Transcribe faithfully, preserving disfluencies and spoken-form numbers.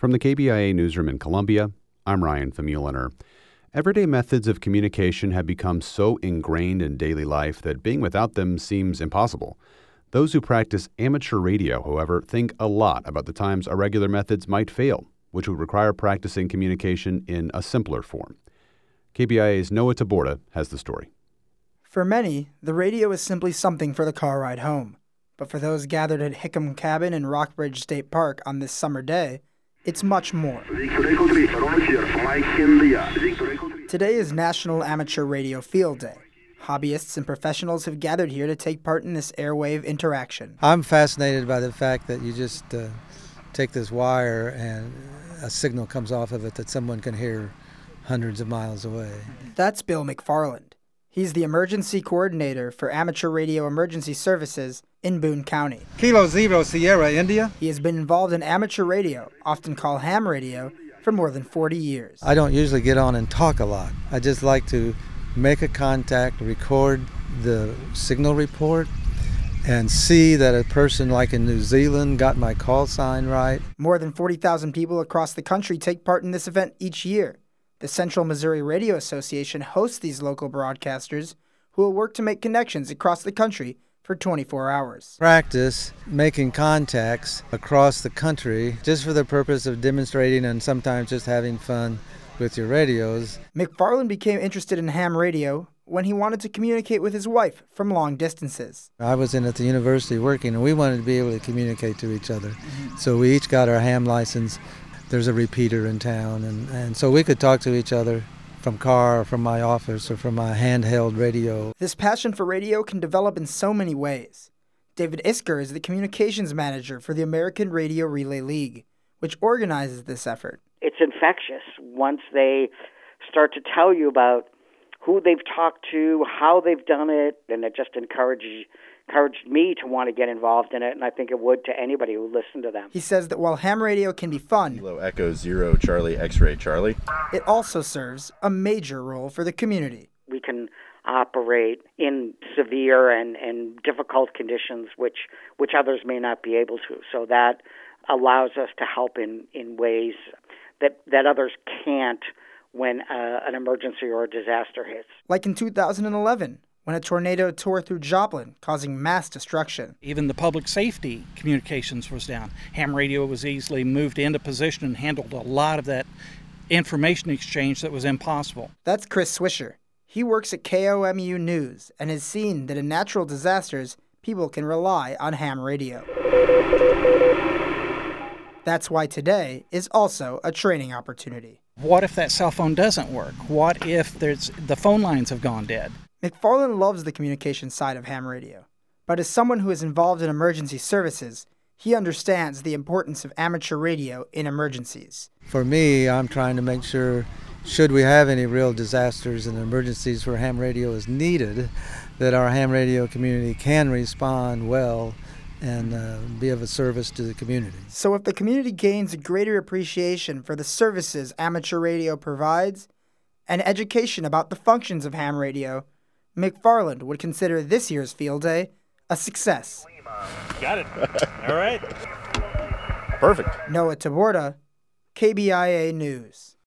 From the K B I A newsroom in Columbia, I'm Ryan Famuliner. Everyday methods of communication have become so ingrained in daily life that being without them seems impossible. Those who practice amateur radio, however, think a lot about the times our regular methods might fail, which would require practicing communication in a simpler form. K B I A's Noah Taborda has the story. For many, the radio is simply something for the car ride home. But for those gathered at Hickam Cabin in Rockbridge State Park on this summer day, it's much more. Today is National Amateur Radio Field Day. Hobbyists and professionals have gathered here to take part in this airwave interaction. I'm fascinated by the fact that you just uh, take this wire and a signal comes off of it that someone can hear hundreds of miles away. That's Bill McFarland. He's the emergency coordinator for amateur radio emergency services in Boone County. Kilo Zero Sierra, India. He has been involved in amateur radio, often called ham radio, for more than forty years. I don't usually get on and talk a lot. I just like to make a contact, record the signal report, and see that a person like in New Zealand got my call sign right. More than forty thousand people across the country take part in this event each year. The Central Missouri Radio Association hosts these local broadcasters who will work to make connections across the country for twenty-four hours. Practice making contacts across the country just for the purpose of demonstrating and sometimes just having fun with your radios. McFarland became interested in ham radio when he wanted to communicate with his wife from long distances. I was in at the university working, and we wanted to be able to communicate to each other. Mm-hmm. So we each got our ham license. There's a repeater in town, and, and so we could talk to each other from car or from my office or from my handheld radio. This passion for radio can develop in so many ways. David Isker is the communications manager for the American Radio Relay League, which organizes this effort. It's infectious once they start to tell you about who they've talked to, how they've done it, and it just encourages encouraged me to want to get involved in it, and I think it would to anybody who listened to them. He says that while ham radio can be fun, Kilo Echo Zero Charlie X-Ray Charlie, it also serves a major role for the community. We can operate in severe and, and difficult conditions which which others may not be able to. So that allows us to help in, in ways that, that others can't when uh, an emergency or a disaster hits. Like in two thousand eleven, when a tornado tore through Joplin, causing mass destruction. Even the public safety communications was down. Ham radio was easily moved into position and handled a lot of that information exchange that was impossible. That's Chris Swisher. He works at K O M U News and has seen that in natural disasters, people can rely on ham radio. That's why today is also a training opportunity. What if that cell phone doesn't work? What if there's the phone lines have gone dead? McFarland loves the communication side of ham radio, but as someone who is involved in emergency services, he understands the importance of amateur radio in emergencies. For me, I'm trying to make sure, should we have any real disasters and emergencies where ham radio is needed, that our ham radio community can respond well and uh, be of a service to the community. So if the community gains a greater appreciation for the services amateur radio provides and education about the functions of ham radio, McFarland would consider this year's field day a success. Got it. All right. Perfect. Noah Taborda, K B I A News.